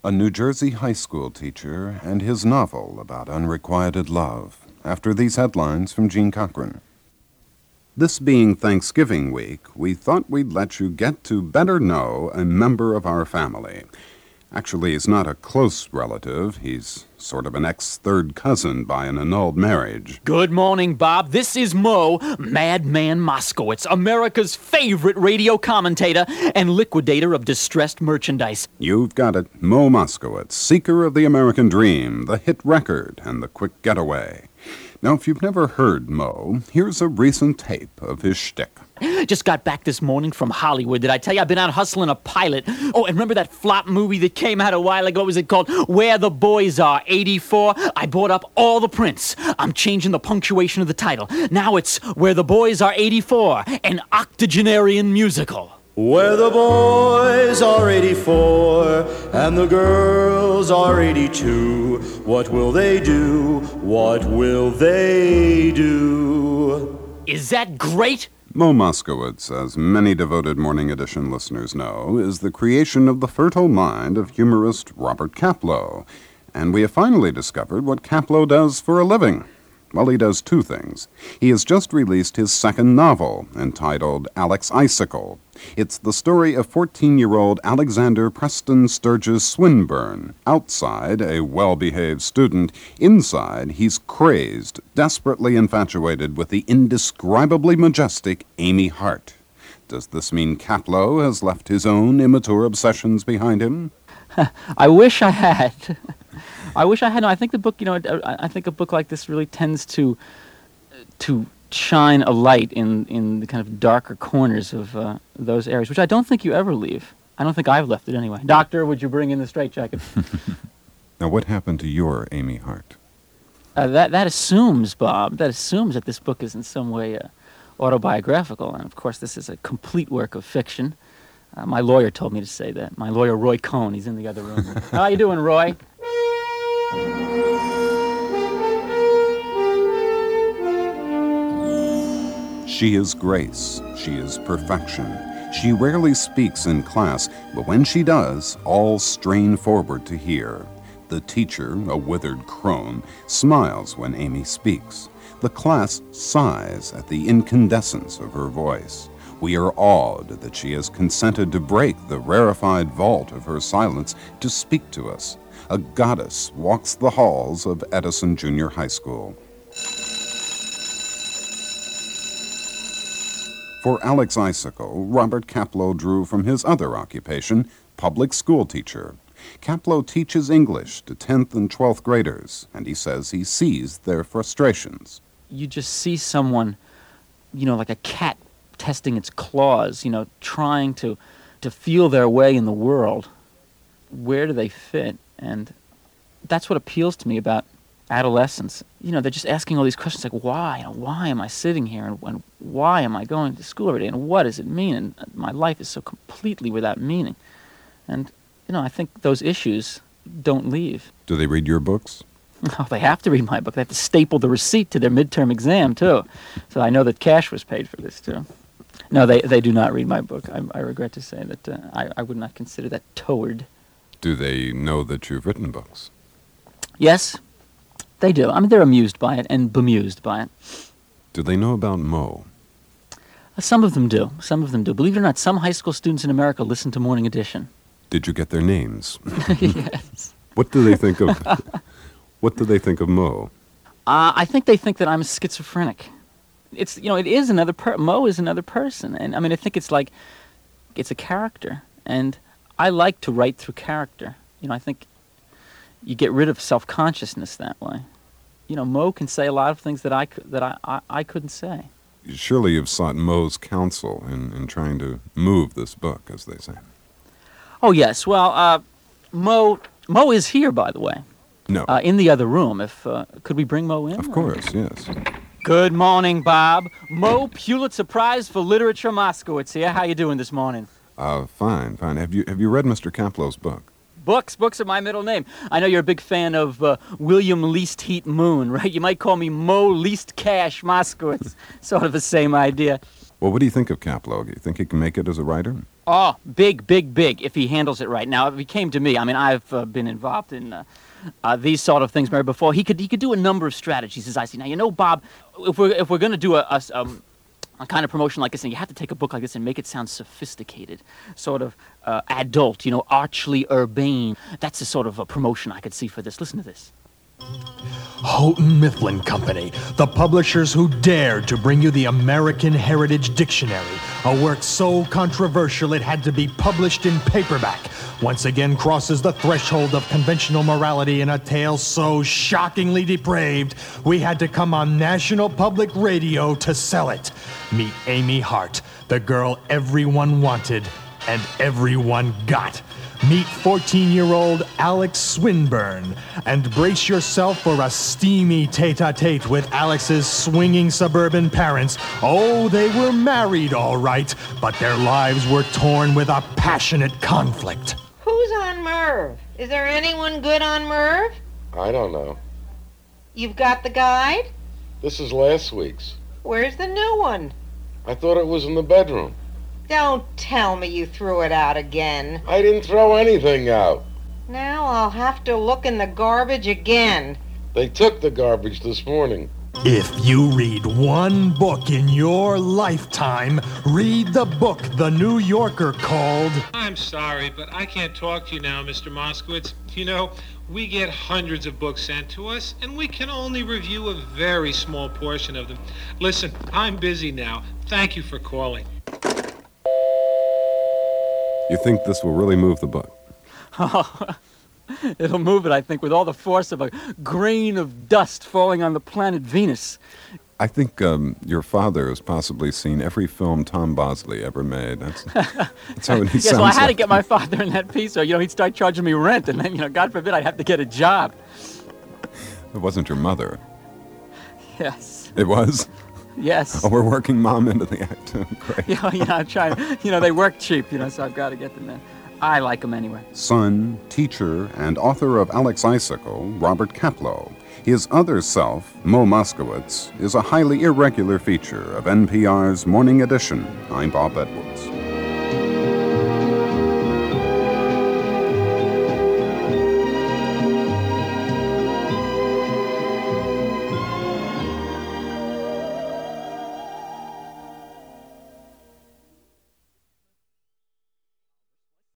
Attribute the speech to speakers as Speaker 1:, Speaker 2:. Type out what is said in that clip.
Speaker 1: a New Jersey high school teacher, and his novel about unrequited love, after these headlines from Gene Cochran. This being Thanksgiving week, we thought we'd let you get to better know a member of our family. Actually, he's not a close relative. He's sort of an ex-third cousin by an annulled marriage.
Speaker 2: Good morning, Bob. This is Mo, Madman Moskowitz, America's favorite radio commentator and liquidator of distressed merchandise.
Speaker 1: You've got it. Mo Moskowitz, seeker of the American dream, the hit record, and the quick getaway. Now, if you've never heard Mo, here's a recent tape of his shtick.
Speaker 2: Just got back this morning from Hollywood. Did I tell you I've been out hustling a pilot? Oh, and remember that flop movie that came out a while ago? What was it called? Where the Boys Are, 84? I bought up all the prints. I'm changing the punctuation of the title. Now it's Where the Boys Are 84, an octogenarian musical.
Speaker 3: Where the boys are 84 and the girls are 82, what will they do? What will they do?
Speaker 2: Is that great?
Speaker 1: Mo Moskowitz, as many devoted Morning Edition listeners know, is the creation of the fertile mind of humorist Robert Kaplow. And we have finally discovered what Kaplow does for a living. Well, he does two things. He has just released his second novel, entitled Alex Icicle. It's the story of 14-year-old Alexander Preston Sturgis Swinburne. Outside, a well-behaved student. Inside, he's crazed, desperately infatuated with the indescribably majestic Amy Hart. Does this mean Kaplow has left his own immature obsessions behind him?
Speaker 2: I wish I had. I wish I had. No, I think the book, I think a book like this really tends to shine a light in the kind of darker corners of those areas, which I don't think you ever leave. I don't think I've left it anyway. Doctor, would you bring in the straitjacket?
Speaker 1: Now, what happened to your Amy Hart?
Speaker 2: That assumes, Bob, that this book is in some way autobiographical. And, of course, this is a complete work of fiction. My lawyer told me to say that. My lawyer, Roy Cohn, he's in the other room. How you doing, Roy?
Speaker 1: She is grace. She is perfection. She rarely speaks in class, but when she does, all strain forward to hear. The teacher, a withered crone, smiles when Amy speaks. The class sighs at the incandescence of her voice. We are awed that she has consented to break the rarefied vault of her silence to speak to us. A goddess walks the halls of Edison Junior High School. For Alex Icicle, Robert Kaplow drew from his other occupation, public school teacher. Kaplow teaches English to 10th and 12th graders, and he says he sees their frustrations.
Speaker 2: You just see someone, like a cat testing its claws, trying to feel their way in the world. Where do they fit? And that's what appeals to me about adolescence. They're just asking all these questions like, why? Why am I sitting here? And why am I going to school every day? And what does it mean? And my life is so completely without meaning. And, I think those issues don't leave.
Speaker 1: Do they read your books?
Speaker 2: Oh, they have to read my book. They have to staple the receipt to their midterm exam, too. So I know that cash was paid for this, too. No, they do not read my book. I regret to say that I would not consider that toward.
Speaker 1: Do they know that you've written books?
Speaker 2: Yes, they do. They're amused by it and bemused by it.
Speaker 1: Do they know about Mo?
Speaker 2: Some of them do. Believe it or not, some high school students in America listen to Morning Edition.
Speaker 1: Did you get their names?
Speaker 2: Yes.
Speaker 1: What do they think of Mo?
Speaker 2: I think they think that I'm schizophrenic. It is another Mo is another person. And I think it's a character. And I like to write through character. I think you get rid of self-consciousness that way. Mo can say a lot of things that I couldn't say.
Speaker 1: Surely you've sought Mo's counsel in trying to move this book, as they say.
Speaker 2: Oh, yes. Well, Mo is here, by the way.
Speaker 1: No.
Speaker 2: In the other room. Could we bring Mo in?
Speaker 1: Of course, yes.
Speaker 2: Good morning, Bob. Mo Pulitzer Prize for Literature Moskowitz here. How you doing this morning?
Speaker 1: Fine. Have you read Mr. Kaplow's book?
Speaker 2: Books are my middle name. I know you're a big fan of William Least Heat Moon, right? You might call me Mo Least Cash Moskowitz. Sort of the same idea.
Speaker 1: Well, what do you think of Kaplow? Do you think he can make it as a writer?
Speaker 2: Oh, big, big, big, if he handles it right. Now, if he came to me, I mean, I've been involved in these sort of things before. He could do a number of strategies, as I see. Now, you know, Bob, if we're going to do a kind of promotion like this, and you have to take a book like this and make it sound sophisticated, sort of adult, you know, archly urbane. That's the sort of a promotion I could see for this. Listen to this.
Speaker 4: Houghton Mifflin Company, the publishers who dared to bring you the American Heritage Dictionary, a work so controversial it had to be published in paperback, once again crosses the threshold of conventional morality in a tale so shockingly depraved, we had to come on National Public Radio to sell it. Meet Amy Hart, the girl everyone wanted and everyone got. Meet 14-year-old Alex Swinburne, and brace yourself for a steamy tete-a-tete with Alex's swinging suburban parents. Oh, they were married all right, but their lives were torn with a passionate conflict.
Speaker 5: Who's on Merv? Is there anyone good on Merv?
Speaker 6: I don't know.
Speaker 5: You've got the guide?
Speaker 6: This is last week's.
Speaker 5: Where's the new one?
Speaker 6: I thought it was in the bedroom.
Speaker 5: Don't tell me you threw it out again.
Speaker 6: I didn't throw anything out.
Speaker 5: Now I'll have to look in the garbage again.
Speaker 6: They took the garbage this morning.
Speaker 4: If you read one book in your lifetime, read the book the New Yorker called...
Speaker 7: I'm sorry, but I can't talk to you now, Mr. Moskowitz. You know, we get hundreds of books sent to us, and we can only review a very small portion of them. Listen, I'm busy now. Thank you for calling.
Speaker 1: You think this will really move the book?
Speaker 2: It'll move it, I think, with all the force of a grain of dust falling on the planet Venus.
Speaker 1: I think your father has possibly seen every film Tom Bosley ever made. That's how he sounds.
Speaker 2: Yes, well, I had to
Speaker 1: like.
Speaker 2: get my father in that piece, or, you know, he'd start charging me rent, and then, you know, God forbid I'd have to get a job.
Speaker 1: It wasn't your mother.
Speaker 2: Yes.
Speaker 1: It was?
Speaker 2: Yes.
Speaker 1: Oh, we're working Mom into the act. Great.
Speaker 2: I'm trying. You know, they work cheap, you know, so I've got to get them in. I like them anyway.
Speaker 1: Son, teacher, and author of Alex Icicle, Robert Kaplow. His other self, Mo Moskowitz, is a highly irregular feature of NPR's Morning Edition. I'm Bob Edwards.